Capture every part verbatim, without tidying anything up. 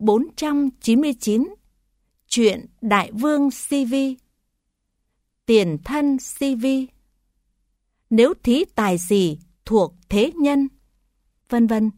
bốn trăm chín mươi chín. Chuyện Đại Vương Si Vi. Tiền thân Si Vi. Nếu thí tài gì thuộc thế nhân, vân vân.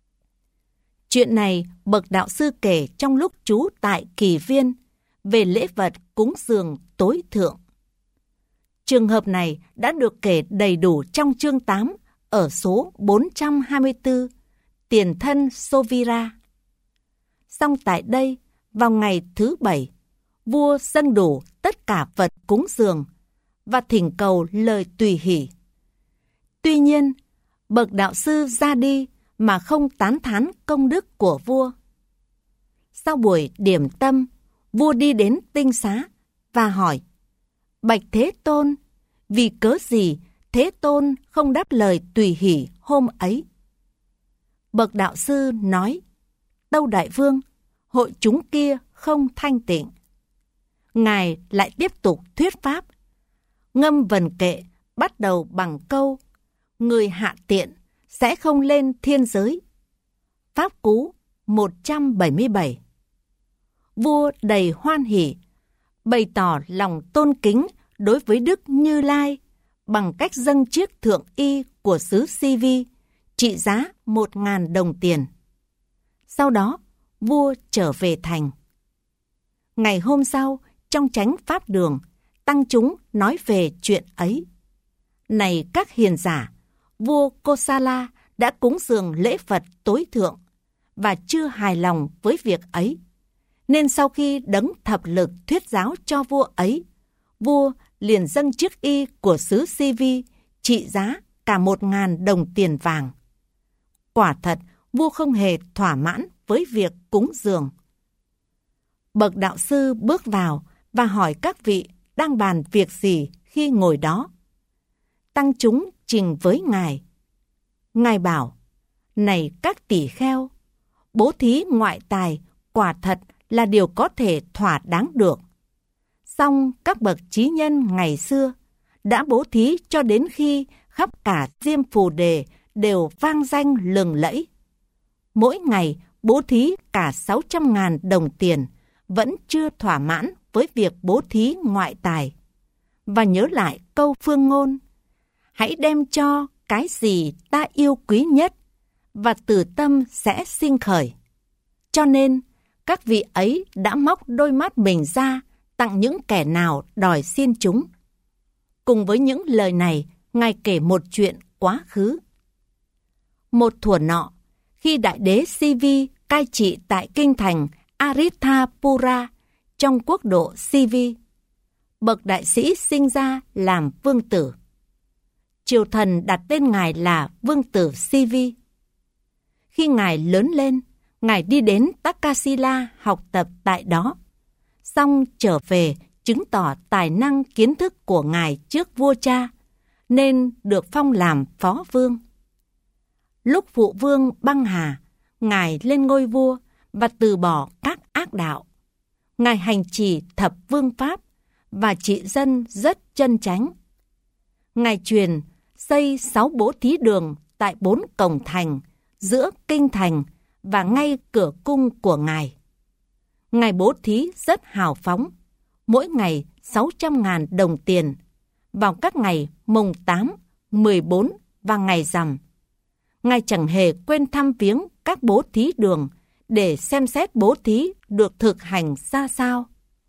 Chuyện này bậc đạo sư kể trong lúc trú tại Kỳ Viên về lễ vật cúng dường tối thượng. Trường hợp này đã được kể đầy đủ trong chương tám ở số bốn trăm hai mươi tư, tiền thân Sovira. Song tại đây, vào ngày thứ bảy, vua dâng đủ tất cả vật cúng dường và thỉnh cầu lời tùy hỷ. Tuy nhiên, bậc đạo sư ra đi mà không tán thán công đức của vua. Sau buổi điểm tâm, vua đi đến tinh xá và hỏi: Bạch Thế Tôn, vì cớ gì Thế Tôn không đáp lời tùy hỷ hôm ấy? Bậc đạo sư nói: Tâu Đại Vương, hội chúng kia không thanh tịnh. Ngài lại tiếp tục thuyết pháp. Ngâm vần kệ bắt đầu bằng câu: Người hạ tiện sẽ không lên thiên giới. Pháp cú một trăm bảy mươi bảy. Vua đầy hoan hỉ, bày tỏ lòng tôn kính đối với Đức Như Lai bằng cách dâng chiếc thượng y của xứ Si Vi trị giá một ngàn đồng tiền. Sau đó, vua trở về thành. Ngày hôm sau, trong chánh pháp đường, tăng chúng nói về chuyện ấy. Này các hiền giả, vua Kosala đã cúng dường lễ vật tối thượng và chưa hài lòng với việc ấy. Nên sau khi đấng thập lực thuyết giáo cho vua ấy, vua liền dâng chiếc y của xứ Si Vi trị giá cả một ngàn đồng tiền vàng. Quả thật, vua không hề thỏa mãn với việc cúng dường. Bậc đạo sư bước vào và hỏi các vị đang bàn việc gì khi ngồi đó. Tăng chúng trình với ngài. Ngài bảo: Này các tỷ kheo, bố thí ngoại tài quả thật là điều có thể thỏa đáng được. Song các bậc trí nhân ngày xưa đã bố thí cho đến khi khắp cả Diêm Phù Đề đều vang danh lừng lẫy. Mỗi ngày bố thí cả sáu trăm ngàn đồng tiền vẫn chưa thỏa mãn với việc bố thí ngoại tài. Và nhớ lại câu phương ngôn: Hãy đem cho cái gì ta yêu quý nhất, và từ tâm sẽ sinh khởi. Cho nên, các vị ấy đã móc đôi mắt mình ra tặng những kẻ nào đòi xin chúng. Cùng với những lời này, Ngài kể một chuyện quá khứ. Một thuở nọ, khi đại đế Si Vi cai trị tại kinh thành Aritthapura trong quốc độ Si Vi, bậc đại sĩ sinh ra làm vương tử. Triều thần đặt tên ngài là Vương tử Si Vi. Khi ngài lớn lên, ngài đi đến Takasila học tập tại đó. Xong trở về chứng tỏ tài năng kiến thức của ngài trước vua cha, nên được phong làm phó vương. Lúc phụ vương Băng Hà, ngài lên ngôi vua và từ bỏ các ác đạo. Ngài hành trì thập vương pháp và trị dân rất chân chánh. Ngài truyền xây sáu bố thí đường tại bốn cổng thành, giữa kinh thành và ngay cửa cung của ngài. Ngài bố thí rất hào phóng, mỗi ngày sáu trăm ngàn đồng tiền, vào các ngày mùng tám, mười bốn và ngày rằm. Ngài chẳng hề quên thăm viếng các bố thí đường để xem xét bố thí được thực hành ra sao.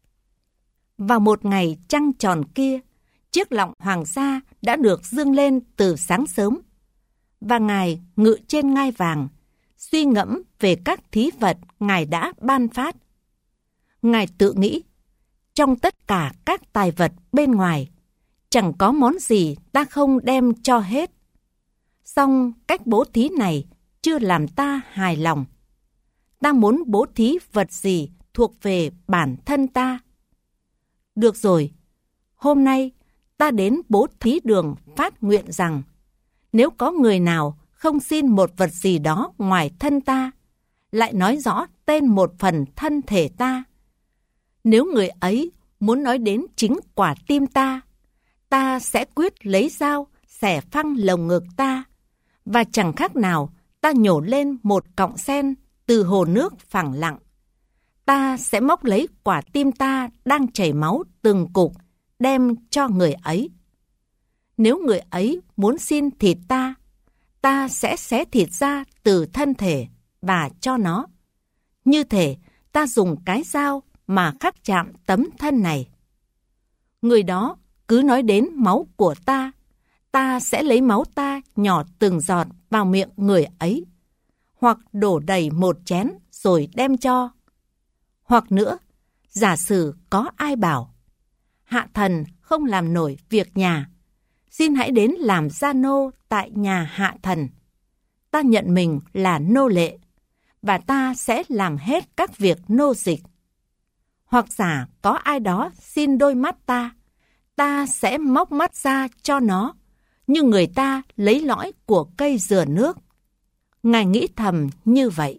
Vào một ngày trăng tròn kia, chiếc lọng hoàng gia đã được dâng lên từ sáng sớm, và ngài ngự trên ngai vàng, suy ngẫm về các thí vật ngài đã ban phát. Ngài tự nghĩ, trong tất cả các tài vật bên ngoài, chẳng có món gì ta không đem cho hết. Song cách bố thí này chưa làm ta hài lòng. Ta muốn bố thí vật gì thuộc về bản thân ta. Được rồi, hôm nay ta đến bố thí đường phát nguyện rằng, nếu có người nào không xin một vật gì đó ngoài thân ta, lại nói rõ tên một phần thân thể ta, nếu người ấy muốn nói đến chính quả tim ta, ta sẽ quyết lấy dao xẻ phăng lồng ngực ta, và chẳng khác nào ta nhổ lên một cọng sen từ hồ nước phẳng lặng, ta sẽ móc lấy quả tim ta đang chảy máu từng cục, đem cho người ấy. Nếu người ấy muốn xin thịt ta, ta sẽ xé thịt ra từ thân thể và cho nó. Như thể ta dùng cái dao mà khắc chạm tấm thân này. Người đó cứ nói đến máu của ta, ta sẽ lấy máu ta nhỏ từng giọt vào miệng người ấy, hoặc đổ đầy một chén rồi đem cho. Hoặc nữa, giả sử có ai bảo, hạ thần không làm nổi việc nhà, xin hãy đến làm gia nô tại nhà hạ thần. Ta nhận mình là nô lệ, và ta sẽ làm hết các việc nô dịch. Hoặc giả có ai đó xin đôi mắt ta, ta sẽ móc mắt ra cho nó, như người ta lấy lõi của cây dừa nước. Ngài nghĩ thầm như vậy.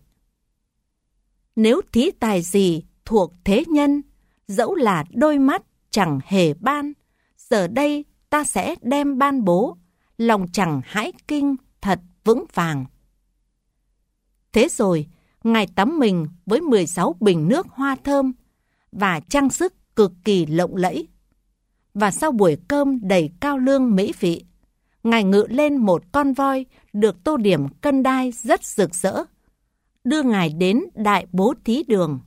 Nếu thí tài gì thuộc thế nhân, dẫu là đôi mắt chẳng hề ban, giờ đây ta sẽ đem ban bố, lòng chẳng hãi kinh thật vững vàng. Thế rồi, Ngài tắm mình với mười sáu bình nước hoa thơm và trang sức cực kỳ lộng lẫy. Và sau buổi cơm đầy cao lương mỹ vị, Ngài ngự lên một con voi được tô điểm cân đai rất rực rỡ, đưa Ngài đến đại bố thí đường.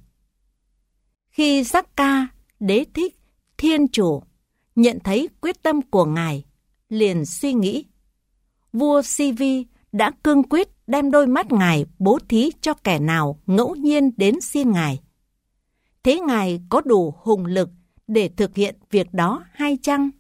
Khi Giác-ca, đế thích, thiên chủ, nhận thấy quyết tâm của Ngài, liền suy nghĩ, vua Si-vi đã cương quyết đem đôi mắt Ngài bố thí cho kẻ nào ngẫu nhiên đến xin Ngài. Thế Ngài có đủ hùng lực để thực hiện việc đó hay chăng?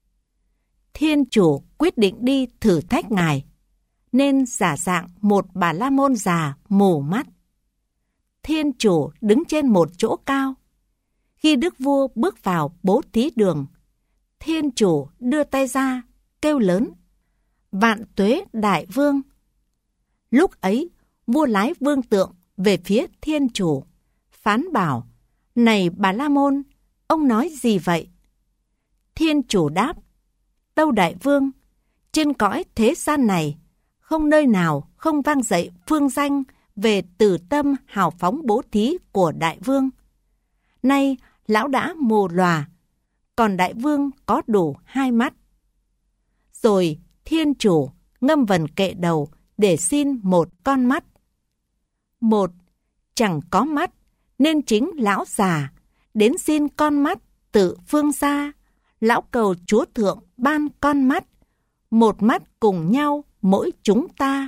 Thiên chủ quyết định đi thử thách Ngài, nên giả dạng một Bà La Môn già mù mắt. Thiên chủ đứng trên một chỗ cao. Khi đức vua bước vào bố thí đường, thiên chủ đưa tay ra, kêu lớn, vạn tuế đại vương. Lúc ấy, vua lái vương tượng về phía thiên chủ, phán bảo, này Bà La Môn, ông nói gì vậy? Thiên chủ đáp, tâu đại vương, trên cõi thế gian này, không nơi nào không vang dậy phương danh về từ tâm hào phóng bố thí của đại vương. Nay, lão đã mù lòa, còn đại vương có đủ hai mắt. Rồi thiên chủ ngâm vần kệ đầu để xin một con mắt. Một, chẳng có mắt, nên chính lão già, đến xin con mắt tự phương xa. Lão cầu chúa thượng ban con mắt, một mắt cùng nhau mỗi chúng ta.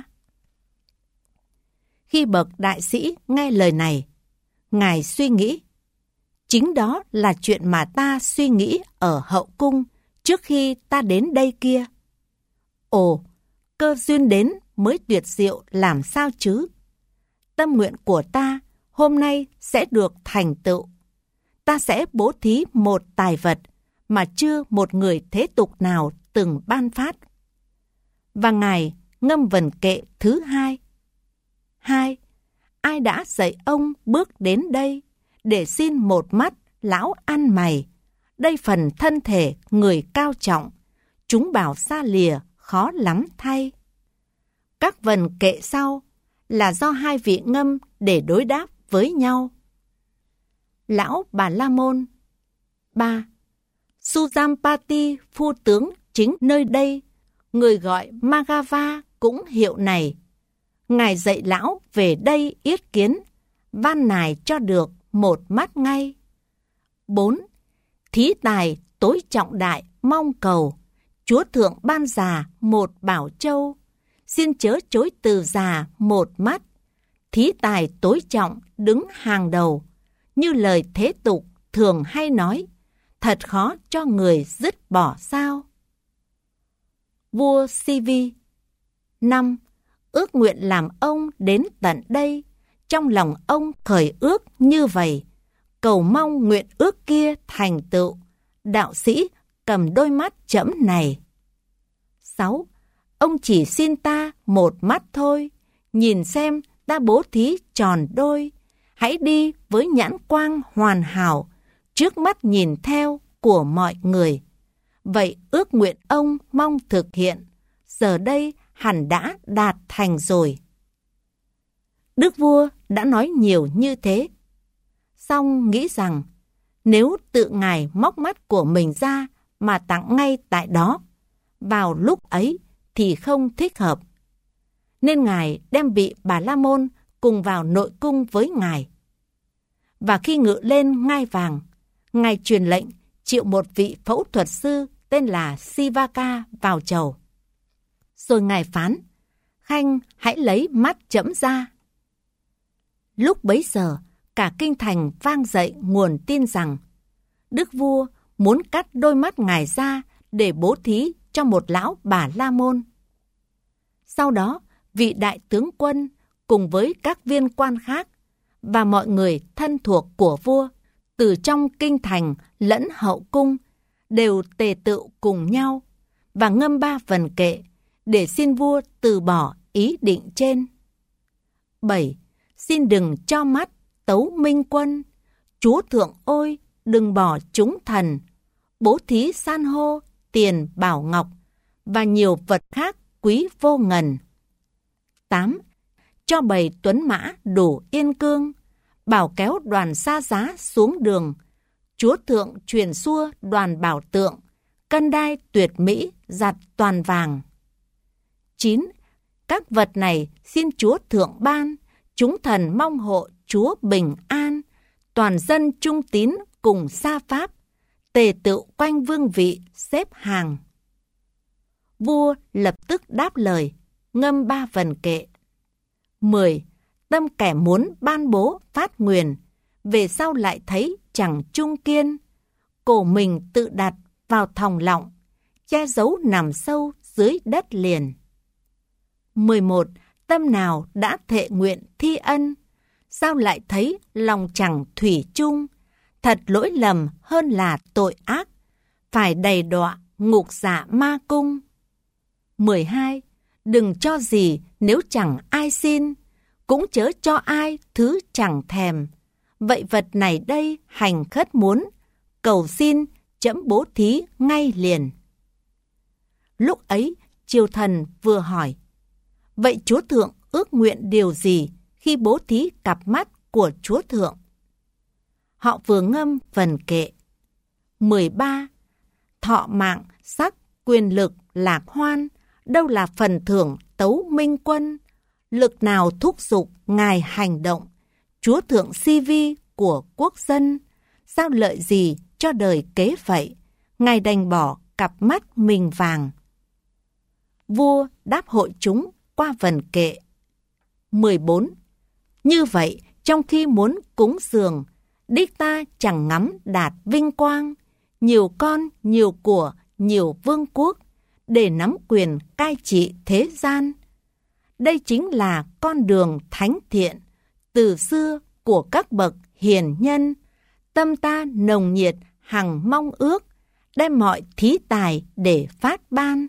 Khi bậc đại sĩ nghe lời này, Ngài suy nghĩ, chính đó là chuyện mà ta suy nghĩ ở hậu cung trước khi ta đến đây kia. Ồ, cơ duyên đến mới tuyệt diệu làm sao chứ? Tâm nguyện của ta hôm nay sẽ được thành tựu. Ta sẽ bố thí một tài vật mà chưa một người thế tục nào từng ban phát. Và Ngài ngâm vần kệ thứ hai. Hai, ai đã dạy ông bước đến đây để xin một mắt lão ăn mày? Đây phần thân thể người cao trọng, chúng bảo xa lìa khó lắm thay. Các vần kệ sau là do hai vị ngâm để đối đáp với nhau. Lão Bà La Môn. Ba. Sujampati phu tướng chính nơi đây, người gọi Magava cũng hiệu này. Ngài dạy lão về đây yết kiến, van nài cho được một mắt ngay. Bốn. Thí tài tối trọng đại mong cầu, chúa thượng ban già một bảo châu, xin chớ chối từ già một mắt. Thí tài tối trọng đứng hàng đầu, như lời thế tục thường hay nói, thật khó cho người dứt bỏ sao. Vua Si-vi. Năm. Ước nguyện làm ông đến tận đây, trong lòng ông khởi ước như vậy, cầu mong nguyện ước kia thành tựu, đạo sĩ cầm đôi mắt trẫm này. Sáu. Ông chỉ xin ta một mắt thôi, nhìn xem ta bố thí tròn đôi, hãy đi với nhãn quang hoàn hảo, trước mắt nhìn theo của mọi người. Vậy ước nguyện ông mong thực hiện, giờ đây hẳn đã đạt thành rồi. Đức vua đã nói nhiều như thế. Song nghĩ rằng nếu tự ngài móc mắt của mình ra mà tặng ngay tại đó, vào lúc ấy thì không thích hợp. Nên ngài đem vị Bà La Môn cùng vào nội cung với ngài. Và khi ngự lên ngai vàng, ngài truyền lệnh triệu một vị phẫu thuật sư tên là Sivaka vào chầu. Rồi ngài phán, Khanh hãy lấy mắt trẫm ra. Lúc bấy giờ, cả kinh thành vang dậy nguồn tin rằng Đức Vua muốn cắt đôi mắt ngài ra để bố thí cho một lão Bà La Môn. Sau đó, vị đại tướng quân cùng với các viên quan khác và mọi người thân thuộc của vua từ trong kinh thành lẫn hậu cung đều tề tựu cùng nhau và ngâm ba vần kệ để xin vua từ bỏ ý định trên. bảy. Xin đừng cho mắt Tấu Minh Quân, Chúa Thượng ôi đừng bỏ chúng thần, bố thí san hô, tiền bảo ngọc và nhiều vật khác quý vô ngần. tám. Cho bầy tuấn mã đủ yên cương, bảo kéo đoàn xa giá xuống đường, Chúa Thượng truyền xua đoàn bảo tượng, cân đai tuyệt mỹ giặt toàn vàng. chín. Các vật này xin Chúa Thượng ban, chúng thần mong hộ Chúa bình an, toàn dân trung tín cùng sa pháp, tề tựu quanh vương vị xếp hàng. Vua lập tức đáp lời, ngâm ba vần kệ. mười. Tâm kẻ muốn ban bố phát nguyền, về sau lại thấy chẳng trung kiên, cổ mình tự đặt vào thòng lọng, che giấu nằm sâu dưới đất liền. mười một. Tâm nào đã thệ nguyện thi ân, sao lại thấy lòng chẳng thủy chung, thật lỗi lầm hơn là tội ác, phải đầy đọa ngục dạ ma cung. mười hai. Đừng cho gì nếu chẳng ai xin, cũng chớ cho ai thứ chẳng thèm, vậy vật này đây hành khất muốn, cầu xin trẫm bố thí ngay liền. Lúc ấy triều thần vừa hỏi, vậy Chúa Thượng ước nguyện điều gì khi bố thí cặp mắt của Chúa Thượng? Họ vừa ngâm vần kệ. mười ba. Thọ mạng, sắc, quyền lực, lạc hoan, đâu là phần thưởng Tấu Minh Quân, lực nào thúc giục ngài hành động, Chúa Thượng si vi của quốc dân, sao lợi gì cho đời kế vậy, ngài đành bỏ cặp mắt mình vàng. Vua đáp hội chúng qua vần kệ. mười bốn. Như vậy, trong khi muốn cúng dường, đích ta chẳng ngắm đạt vinh quang, nhiều con, nhiều của, nhiều vương quốc, để nắm quyền cai trị thế gian. Đây chính là con đường thánh thiện, từ xưa của các bậc hiền nhân, tâm ta nồng nhiệt hằng mong ước, đem mọi thí tài để phát ban.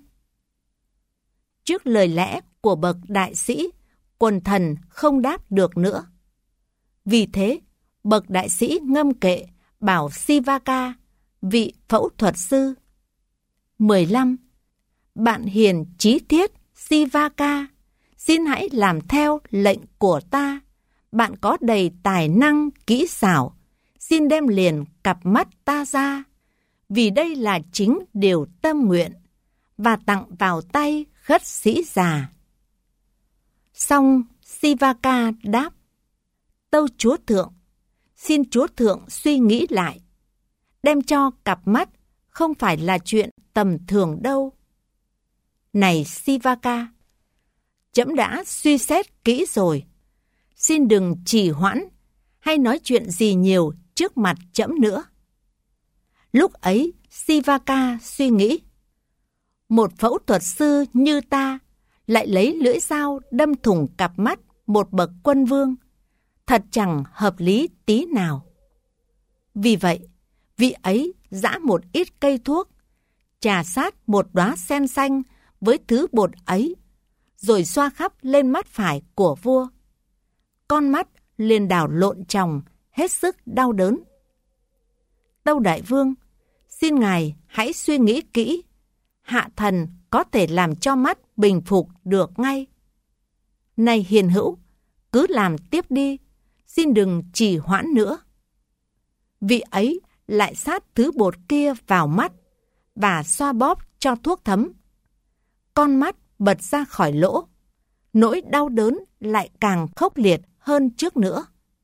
Trước lời lẽ của bậc đại sĩ, quần thần không đáp được nữa. Vì thế, bậc đại sĩ ngâm kệ bảo Sivaka, vị phẫu thuật sư. mười lăm. Bạn hiền trí thiết Sivaka, xin hãy làm theo lệnh của ta. Bạn có đầy tài năng kỹ xảo, xin đem liền cặp mắt ta ra, vì đây là chính điều tâm nguyện, và tặng vào tay khất sĩ già. Xong Sivaka đáp, tâu Chúa Thượng, xin Chúa Thượng suy nghĩ lại, đem cho cặp mắt không phải là chuyện tầm thường đâu. Này Sivaka, trẫm đã suy xét kỹ rồi, xin đừng trì hoãn hay nói chuyện gì nhiều trước mặt trẫm nữa. Lúc ấy Sivaka suy nghĩ, một phẫu thuật sư như ta lại lấy lưỡi dao đâm thủng cặp mắt một bậc quân vương, thật chẳng hợp lý tí nào. Vì vậy, vị ấy giã một ít cây thuốc, chà sát một đóa sen xanh với thứ bột ấy, rồi xoa khắp lên mắt phải của vua. Con mắt liền đảo lộn tròng, hết sức đau đớn. Tâu đại vương, xin ngài hãy suy nghĩ kỹ, hạ thần có thể làm cho mắt bình phục được ngay. Này hiền hữu, cứ làm tiếp đi, xin đừng trì hoãn nữa. vị ấy lại sát thứ bột kia vào mắt và xoa bóp cho thuốc thấm. Con mắt bật ra khỏi lỗ, nỗi đau đớn lại càng khốc liệt hơn trước nữa.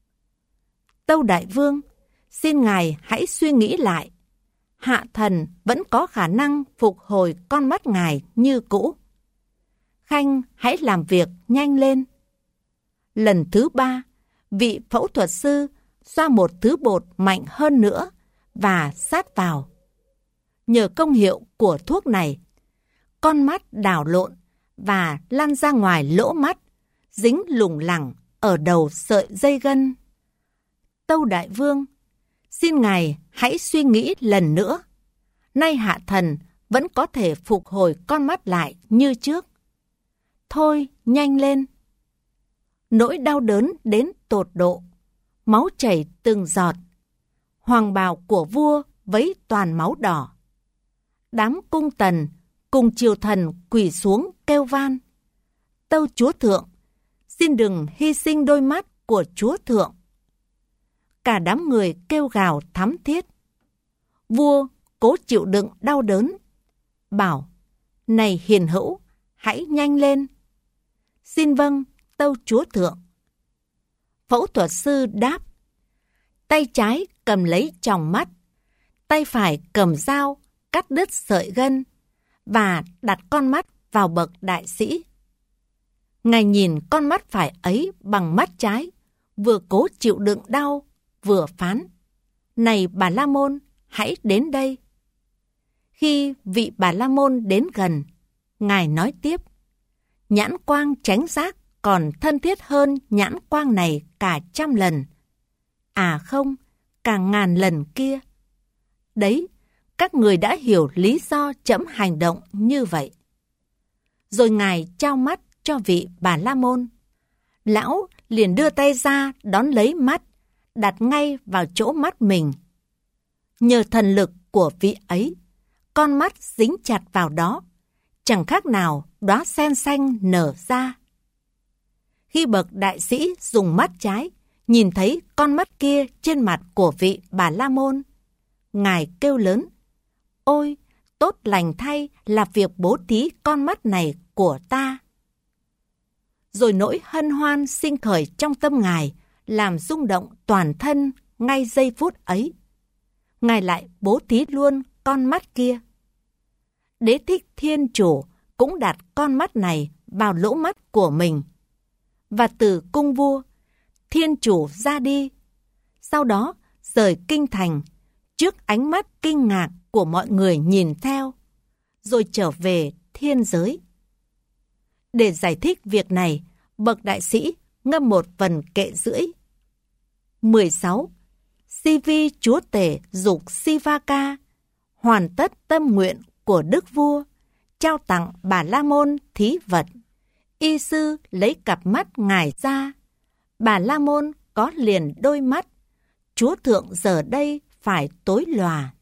Tâu Đại Vương, xin Ngài hãy suy nghĩ lại. Hạ thần vẫn có khả năng phục hồi con mắt Ngài như cũ. Khanh hãy làm việc nhanh lên. Lần thứ ba, vị phẫu thuật sư xoa một thứ bột mạnh hơn nữa và sát vào. Nhờ công hiệu của thuốc này, con mắt đảo lộn và lăn ra ngoài lỗ mắt, dính lủng lẳng ở đầu sợi dây gân. Tâu Đại Vương, xin Ngài hãy suy nghĩ lần nữa. Nay hạ thần vẫn có thể phục hồi con mắt lại như trước. Thôi, nhanh lên. Nỗi đau đớn đến tột độ, máu chảy từng giọt. Hoàng bào của vua vấy toàn máu đỏ. Đám cung tần cùng triều thần quỳ xuống kêu van. Tâu chúa thượng, xin đừng hy sinh đôi mắt của chúa thượng. Cả đám người kêu gào thắm thiết. Vua cố chịu đựng đau đớn, bảo: này hiền hữu, hãy nhanh lên. Xin vâng, tâu chúa thượng. Phẫu thuật sư đáp: tay trái cầm lấy tròng mắt, tay phải cầm dao cắt đứt sợi gân và đặt con mắt vào bậc đại sĩ. Ngài nhìn con mắt phải ấy bằng mắt trái, vừa cố chịu đựng đau, vừa phán: này Bà La Môn, hãy đến đây. Khi vị Bà La Môn đến gần, Ngài nói tiếp: nhãn quang chánh giác còn thân thiết hơn nhãn quang này cả trăm lần. À không, cả ngàn lần kia. Đấy, các người đã hiểu lý do trẫm hành động như vậy. Rồi Ngài trao mắt cho vị Bà La Môn. Lão liền đưa tay ra đón lấy mắt, đặt ngay vào chỗ mắt mình. Nhờ thần lực của vị ấy, con mắt dính chặt vào đó, chẳng khác nào đóa sen xanh nở ra. Khi bậc đại sĩ dùng mắt trái nhìn thấy con mắt kia trên mặt của vị Bà La Môn, Ngài kêu lớn: ôi, tốt lành thay là việc bố thí con mắt này của ta. Rồi nỗi hân hoan sinh khởi trong tâm Ngài làm rung động toàn thân ngay giây phút ấy. Ngài lại bố thí luôn con mắt kia. Đế thích thiên chủ cũng đặt con mắt này vào lỗ mắt của mình. Và từ cung vua, thiên chủ ra đi. Sau đó rời kinh thành trước ánh mắt kinh ngạc của mọi người nhìn theo, rồi trở về thiên giới. Để giải thích việc này, bậc đại sĩ ngâm một vần kệ rưỡi. mười sáu. Si vi chúa tể dục Sivaka hoàn tất tâm nguyện của đức vua, trao tặng Bà La Môn thí vật. Y sư lấy cặp mắt Ngài ra, Bà La Môn có liền đôi mắt, chúa thượng giờ đây phải tối lòa.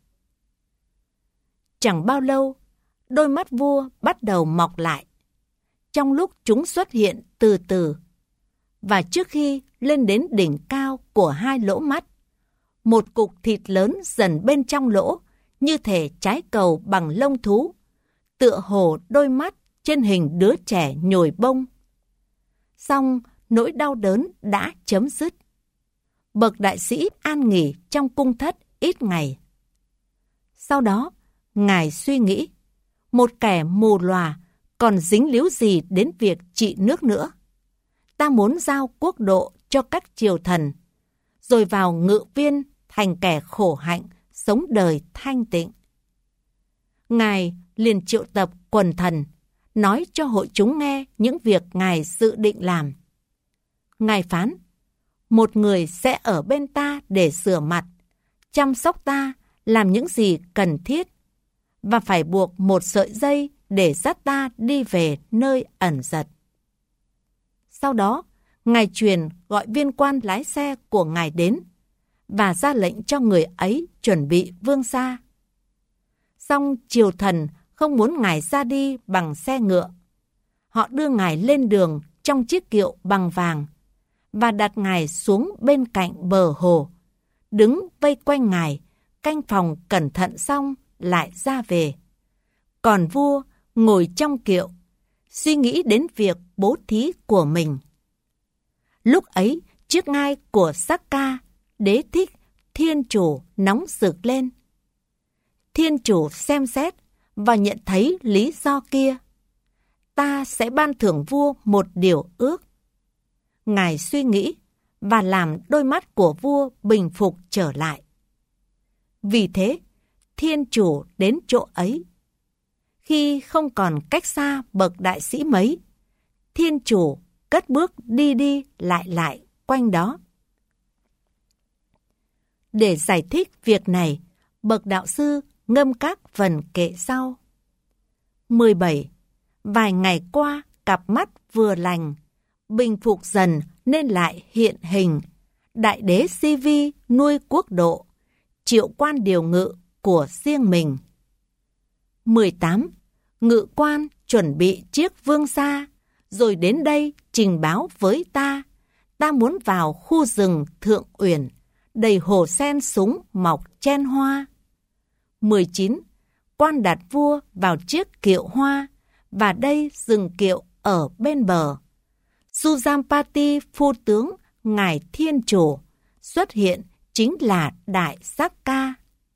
Chẳng bao lâu, đôi mắt vua bắt đầu mọc lại, trong lúc chúng xuất hiện từ từ. Và trước khi lên đến đỉnh cao của hai lỗ mắt, một cục thịt lớn dần bên trong lỗ, như thể trái cầu bằng lông thú, tựa hồ đôi mắt trên hình đứa trẻ nhồi bông. Xong, nỗi đau đớn đã chấm dứt. Bậc đại sĩ an nghỉ trong cung thất ít ngày. Sau đó, Ngài suy nghĩ, một kẻ mù lòa còn dính líu gì đến việc trị nước nữa. Ta muốn giao quốc độ cho các triều thần, rồi vào ngự viên thành kẻ khổ hạnh, sống đời thanh tịnh. Ngài liền triệu tập quần thần, nói cho hội chúng nghe những việc Ngài dự định làm. Ngài phán: một người sẽ ở bên ta để rửa mặt, chăm sóc ta, làm những gì cần thiết, và phải buộc một sợi dây để dắt ta đi về nơi ẩn giật. Sau đó, Ngài truyền gọi viên quan lái xe của Ngài đến và ra lệnh cho người ấy chuẩn bị vương xa. Song triều thần không muốn Ngài ra đi bằng xe ngựa. Họ đưa Ngài lên đường trong chiếc kiệu bằng vàng và đặt Ngài xuống bên cạnh bờ hồ, đứng vây quanh Ngài, canh phòng cẩn thận xong lại ra về. Còn vua ngồi trong kiệu, suy nghĩ đến việc bố thí của mình. Lúc ấy, chiếc ngai của Sắc-ca, đế thích, thiên chủ nóng rực lên. Thiên chủ xem xét và nhận thấy lý do kia. Ta sẽ ban thưởng vua một điều ước. Ngài suy nghĩ và làm đôi mắt của vua bình phục trở lại. Vì thế, thiên chủ đến chỗ ấy. Khi không còn cách xa bậc đại sĩ mấy, thiên chủ cất bước đi đi lại lại quanh đó. Để giải thích việc này, bậc đạo sư ngâm các vần kệ sau. mười bảy. Vài ngày qua, cặp mắt vừa lành, bình phục dần nên lại hiện hình. Đại đế Si Vi nuôi quốc độ, triệu quan điều ngự của riêng mình. mười tám. Ngự quan chuẩn bị chiếc vương xa, rồi đến đây trình báo với ta. Ta muốn vào khu rừng Thượng Uyển, đầy hồ sen súng mọc chen hoa. mười chín. Quan đặt vua vào chiếc kiệu hoa, và đây dừng kiệu ở bên bờ. Sujampati phu tướng ngài thiên chủ xuất hiện chính là Đại Sắc-ca.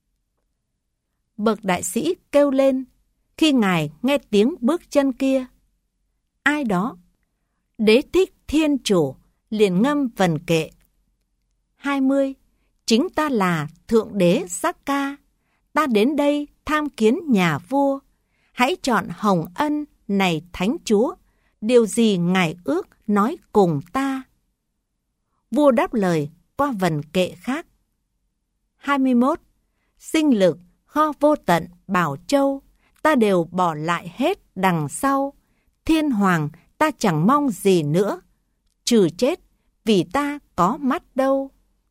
Bậc đại sĩ kêu lên khi ngài nghe tiếng bước chân kia. Ai đó? Đế thích thiên chủ liền ngâm vần kệ. hai mươi. Chính ta là Thượng Đế Sắc-ca. Ta đến đây tham kiến nhà vua. Hãy chọn hồng ân này thánh chúa. Điều gì ngài ước nói cùng ta? Vua đáp lời qua vần kệ khác. hai mươi mốt. Sinh lực, kho vô tận, bảo châu, ta đều bỏ lại hết đằng sau. Thiên hoàng, ta chẳng mong gì nữa, trừ chết, vì ta có mắt đâu.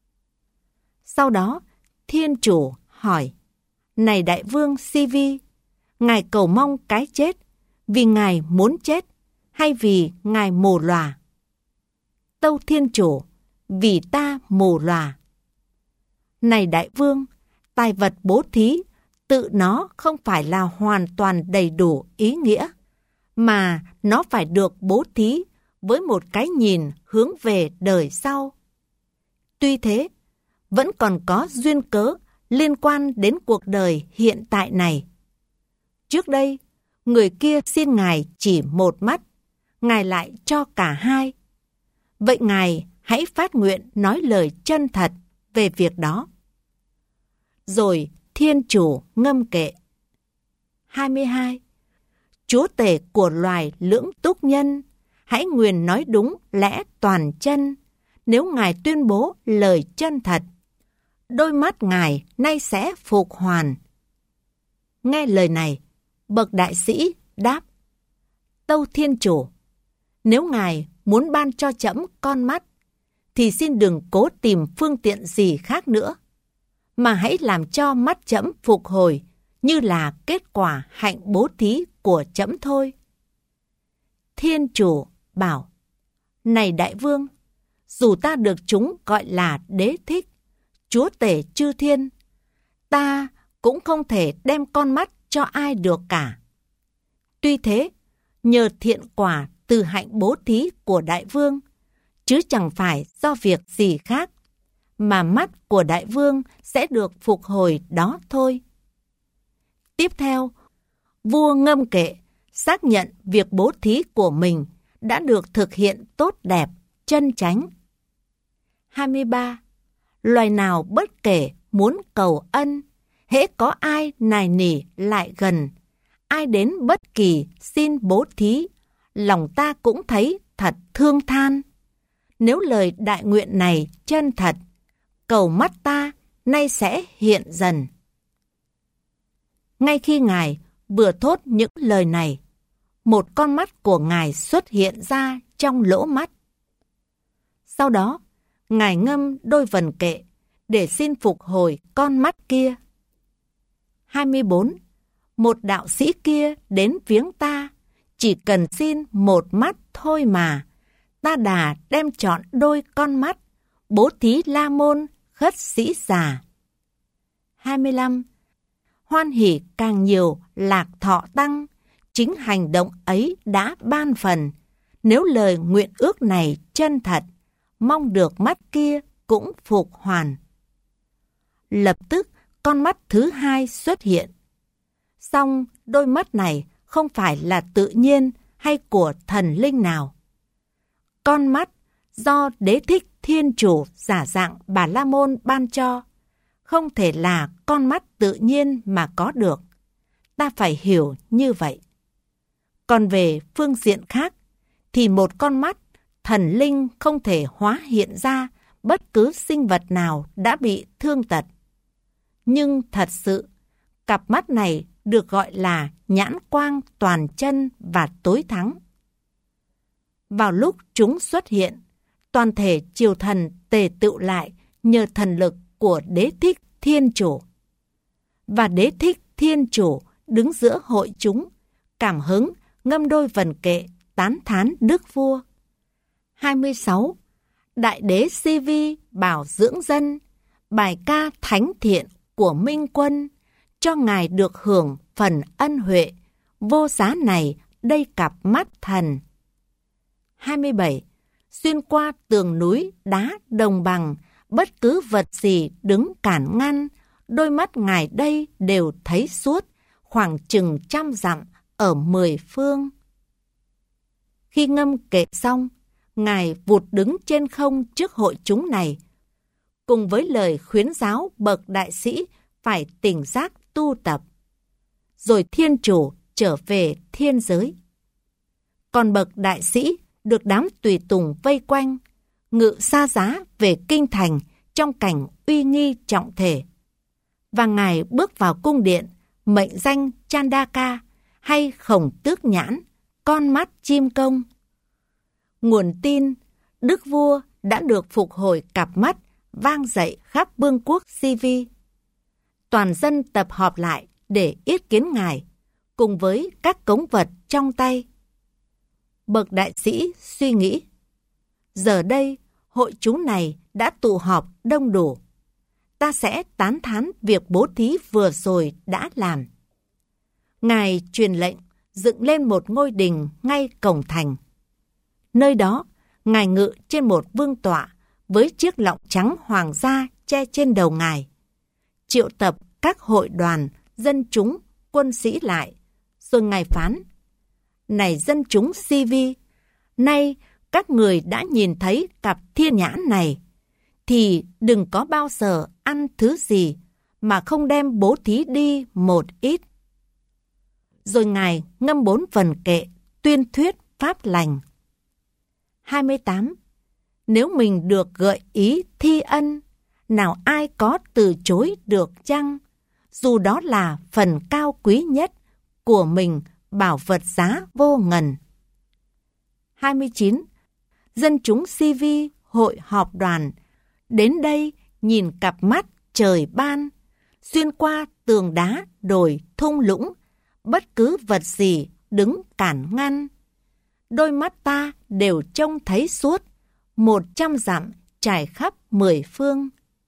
Sau đó, thiên chủ hỏi, này đại vương Si Vi, ngài cầu mong cái chết, vì ngài muốn chết, hay vì ngài mù lòa? Tâu thiên chủ, vì ta mù lòa. Này đại vương, tài vật bố thí, tự nó không phải là hoàn toàn đầy đủ ý nghĩa, mà nó phải được bố thí với một cái nhìn hướng về đời sau. Tuy thế, vẫn còn có duyên cớ liên quan đến cuộc đời hiện tại này. Trước đây, người kia xin ngài chỉ một mắt, ngài lại cho cả hai. Vậy ngài hãy phát nguyện nói lời chân thật về việc đó. Rồi thiên chủ ngâm kệ. hai mươi hai. Chúa tể của loài lưỡng túc nhân, hãy nguyền nói đúng lẽ toàn chân. Nếu ngài tuyên bố lời chân thật, đôi mắt ngài nay sẽ phục hoàn. Nghe lời này, bậc đại sĩ đáp, tâu thiên chủ, nếu ngài muốn ban cho trẫm con mắt, thì xin đừng cố tìm phương tiện gì khác nữa, mà hãy làm cho mắt trẫm phục hồi như là kết quả hạnh bố thí của trẫm thôi. Thiên chủ bảo, này đại vương, dù ta được chúng gọi là đế thích, chúa tể chư thiên, ta cũng không thể đem con mắt cho ai được cả. Tuy thế, nhờ thiện quả từ hạnh bố thí của đại vương, chứ chẳng phải do việc gì khác, mà mắt của đại vương sẽ được phục hồi đó thôi. Tiếp theo, vua ngâm kệ xác nhận việc bố thí của mình đã được thực hiện tốt đẹp, chân chánh. hai mươi ba. Loài nào bất kể muốn cầu ân, hễ có ai nài nỉ lại gần, ai đến bất kỳ xin bố thí, lòng ta cũng thấy thật thương than. Nếu lời đại nguyện này chân thật, cầu mắt ta nay sẽ hiện dần. Ngay khi ngài vừa thốt những lời này, một con mắt của ngài xuất hiện ra trong lỗ mắt. Sau đó, ngài ngâm đôi vần kệ để xin phục hồi con mắt kia. hai mươi bốn. Một đạo sĩ kia đến viếng ta, chỉ cần xin một mắt thôi mà, ta đà đem chọn đôi con mắt, bố thí La Môn khất sĩ già. hai mươi lăm. Hoan hỉ càng nhiều lạc thọ tăng, chính hành động ấy đã ban phần. Nếu lời nguyện ước này chân thật, mong được mắt kia cũng phục hoàn. Lập tức con mắt thứ hai xuất hiện. Song đôi mắt này không phải là tự nhiên hay của thần linh nào. Con mắt do Đế Thích Thiên Chủ giả dạng Bà La Môn ban cho, không thể là con mắt tự nhiên mà có được. Ta phải hiểu như vậy. Còn về phương diện khác, thì một con mắt thần linh không thể hóa hiện ra bất cứ sinh vật nào đã bị thương tật. Nhưng thật sự, cặp mắt này được gọi là nhãn quang toàn chân và tối thắng. Vào lúc chúng xuất hiện, toàn thể triều thần tề tựu lại nhờ thần lực của Đế Thích Thiên Chủ. Và Đế Thích Thiên Chủ đứng giữa hội chúng, cảm hứng ngâm đôi vần kệ tán thán đức vua. hai mươi sáu. Đại đế Si Vi bảo dưỡng dân, bài ca thánh thiện của Minh Quân, cho ngài được hưởng phần ân huệ, vô giá này đây cặp mắt thần. hai mươi bảy. Xuyên qua tường núi đá đồng bằng, bất cứ vật gì đứng cản ngăn, đôi mắt ngài đây đều thấy suốt, khoảng chừng trăm dặm ở mười phương. Khi ngâm kệ xong, ngài vụt đứng trên không trước hội chúng này, cùng với lời khuyến giáo bậc đại sĩ phải tỉnh giác tu tập. Rồi Thiên Chủ trở về thiên giới. Còn bậc đại sĩ được đám tùy tùng vây quanh, ngự xa giá về kinh thành trong cảnh uy nghi trọng thể. Và ngài bước vào cung điện, mệnh danh Chandaka hay Khổng Tước Nhãn, con mắt chim công. Nguồn tin, Đức Vua đã được phục hồi cặp mắt, vang dậy khắp vương quốc Si Vi. Toàn dân tập họp lại để yết kiến ngài, cùng với các cống vật trong tay. Bậc đại sĩ suy nghĩ, giờ đây hội chúng này đã tụ họp đông đủ. Ta sẽ tán thán việc bố thí vừa rồi đã làm. Ngài truyền lệnh dựng lên một ngôi đình ngay cổng thành. Nơi đó, ngài ngự trên một vương tọa với chiếc lọng trắng hoàng gia che trên đầu ngài. Triệu tập các hội đoàn, dân chúng, quân sĩ lại, rồi ngài phán: Này dân chúng Si Vi, nay các người đã nhìn thấy cặp thiên nhãn này, thì đừng có bao giờ ăn thứ gì mà không đem bố thí đi một ít. Rồi ngài ngâm bốn vần kệ tuyên thuyết pháp lành. hai mươi tám. Nếu mình được gợi ý thi ân, nào ai có từ chối được chăng? Dù đó là phần cao quý nhất của mình, bảo vật giá vô ngần. hai mươi chín. Dân chúng Si Vi hội họp đoàn, đến đây nhìn cặp mắt trời ban, xuyên qua tường đá đồi thung lũng, bất cứ vật gì đứng cản ngăn. Đôi mắt ta đều trông thấy suốt, một trăm dặm trải khắp mười phương.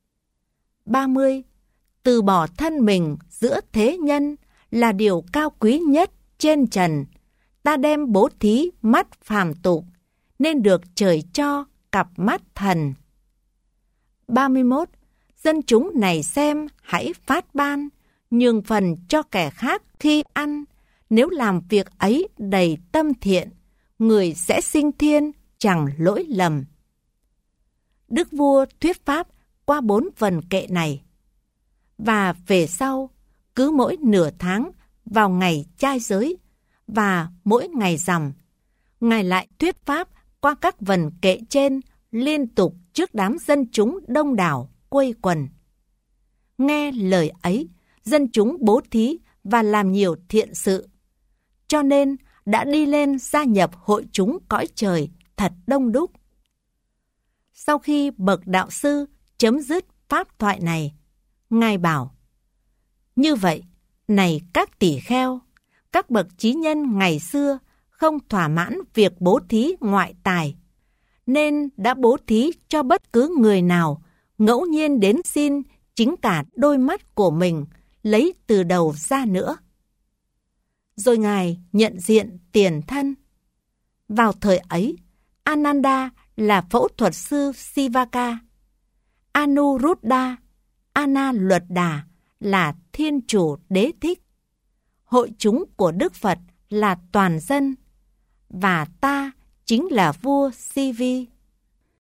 ba mươi. Từ bỏ thân mình giữa thế nhân là điều cao quý nhất trên trần. Ta đem bố thí mắt phàm tục, nên được trời cho cặp mắt thần. ba mươi mốt. Dân chúng này xem hãy phát ban, nhường phần cho kẻ khác khi ăn. Nếu làm việc ấy đầy tâm thiện, người sẽ sinh thiên chẳng lỗi lầm. Đức vua thuyết pháp qua bốn vần kệ này. Và về sau, cứ mỗi nửa tháng vào ngày trai giới và mỗi ngày rằm, ngài lại thuyết pháp qua các vần kệ trên liên tục trước đám dân chúng đông đảo quây quần. Nghe lời ấy, dân chúng bố thí và làm nhiều thiện sự, cho nên đã đi lên gia nhập hội chúng cõi trời thật đông đúc. Sau khi bậc đạo sư chấm dứt pháp thoại này, ngài bảo: Như vậy, này các tỷ kheo, các bậc trí nhân ngày xưa không thỏa mãn việc bố thí ngoại tài, nên đã bố thí cho bất cứ người nào ngẫu nhiên đến xin chính cả đôi mắt của mình lấy từ đầu ra nữa. Rồi Ngài nhận diện tiền thân. Vào thời ấy, Ananda là phẫu thuật sư Sivaka, Anuruddha, Ana Luật Đà là thiên chủ đế thích, hội chúng của Đức Phật là toàn dân, và ta chính là vua Si Vi.